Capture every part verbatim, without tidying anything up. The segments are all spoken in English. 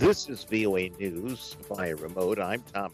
This is V O A News via remote. I'm Tom.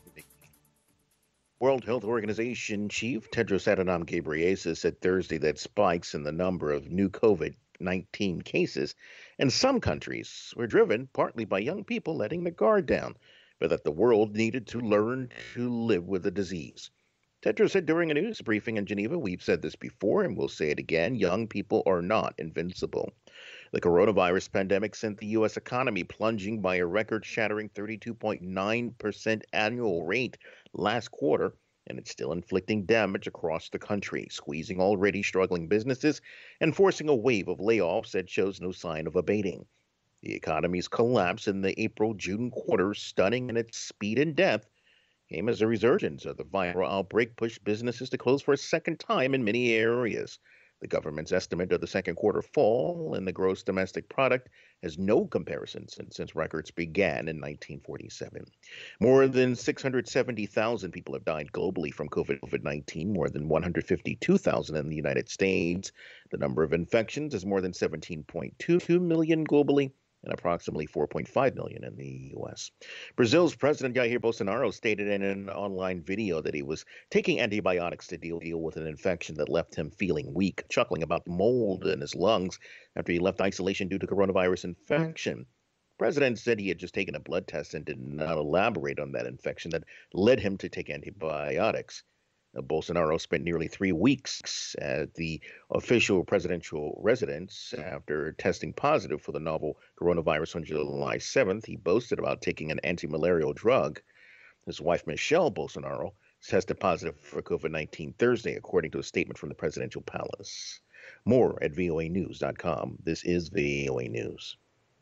World Health Organization Chief Tedros Adhanom Ghebreyesus said Thursday that spikes in the number of new COVID nineteen cases in some countries were driven partly by young people letting their guard down, but that the world needed to learn to live with the disease. Tedros said during a news briefing in Geneva, "We've said this before and we'll say it again, young people are not invincible." The coronavirus pandemic sent the U S economy plunging by a record-shattering thirty-two point nine percent annual rate last quarter, and it's still inflicting damage across the country, squeezing already struggling businesses and forcing a wave of layoffs that shows no sign of abating. The economy's collapse in the April-June quarter, stunning in its speed and depth, came as a resurgence of the viral outbreak pushed businesses to close for a second time in many areas. The government's estimate of the second quarter fall in the gross domestic product has no comparison since, since records began in nineteen forty-seven. More than six hundred seventy thousand people have died globally from COVID nineteen, more than one hundred fifty-two thousand in the United States. The number of infections is more than seventeen point two million globally, and approximately four point five million in the U S. Brazil's President Jair Bolsonaro stated in an online video that he was taking antibiotics to deal, deal with an infection that left him feeling weak, chuckling about mold in his lungs after he left isolation due to coronavirus infection. The president said he had just taken a blood test and did not elaborate on that infection that led him to take antibiotics. Bolsonaro spent nearly three weeks at the official presidential residence after testing positive for the novel coronavirus on July seventh. He boasted about taking an anti-malarial drug. His wife, Michelle Bolsonaro, tested positive for COVID nineteen Thursday, according to a statement from the presidential palace. More at V O A news dot com. This is V O A News.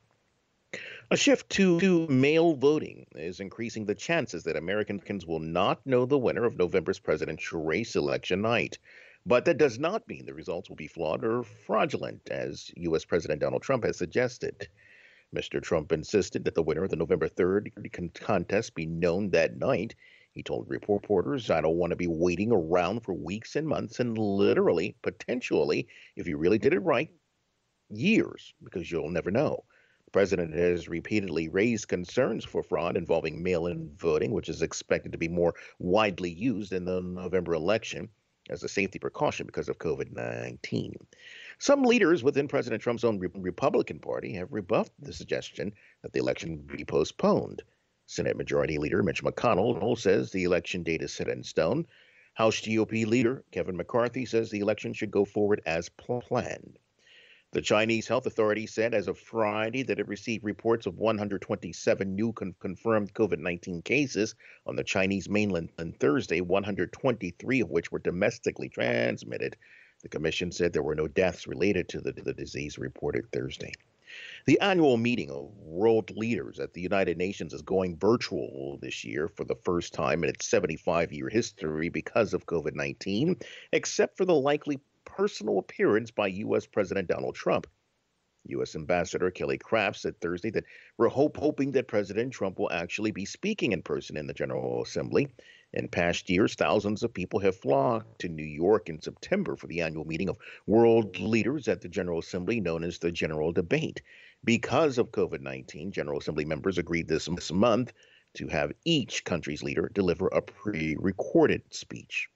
A shift to, to mail voting is increasing the chances that Americans will not know the winner of November's presidential race election night. But that does not mean the results will be flawed or fraudulent, as U S. President Donald Trump has suggested. Mister Trump insisted that the winner of the November third contest be known that night. He told reporters, "I don't want to be waiting around for weeks and months and literally, potentially, if you really did it right, years, because you'll never know." The president has repeatedly raised concerns for fraud involving mail-in voting, which is expected to be more widely used in the November election as a safety precaution because of COVID nineteen. Some leaders within President Trump's own Republican Party have rebuffed the suggestion that the election be postponed. Senate Majority Leader Mitch McConnell says the election date is set in stone. House G O P Leader Kevin McCarthy says the election should go forward as planned. The Chinese Health Authority said as of Friday that it received reports of one hundred twenty-seven new con- confirmed COVID nineteen cases on the Chinese mainland on Thursday, one hundred twenty-three of which were domestically transmitted. The commission said there were no deaths related to the, the disease reported Thursday. The annual meeting of world leaders at the United Nations is going virtual this year for the first time in its seventy-five-year history because of COVID nineteen, except for the likely personal appearance by U S. President Donald Trump. U S. Ambassador Kelly Craft said Thursday that we're hope, hoping that President Trump will actually be speaking in person in the General Assembly. In past years, thousands of people have flocked to New York in September for the annual meeting of world leaders at the General Assembly, known as the General Debate. Because of COVID nineteen, General Assembly members agreed this, this month to have each country's leader deliver a pre-recorded speech.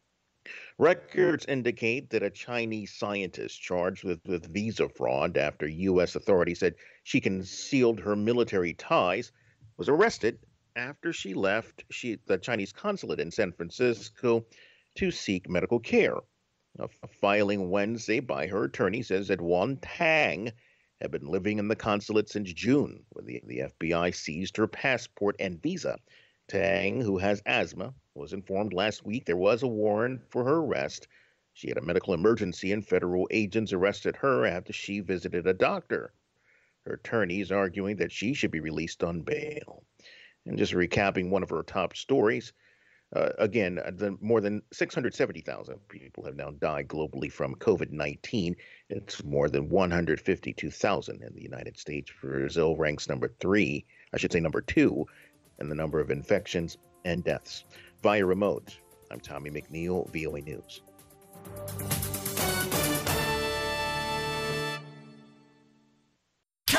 Records indicate that a Chinese scientist charged with, with visa fraud after U S authorities said she concealed her military ties was arrested after she left she, the Chinese consulate in San Francisco to seek medical care. A filing Wednesday by her attorney says that Wan Tang had been living in the consulate since June, when the, the F B I seized her passport and visa. Tang, who has asthma, was informed last week there was a warrant for her arrest. She had a medical emergency and federal agents arrested her after she visited a doctor. Her attorney is arguing that she should be released on bail. And just recapping one of her top stories, uh, again, the more than six hundred seventy thousand people have now died globally from COVID nineteen. It's more than one hundred fifty-two thousand in the United States. Brazil ranks number three, I should say number two, in the number of infections and deaths. Via remote, I'm Tommy McNeil, V O A News.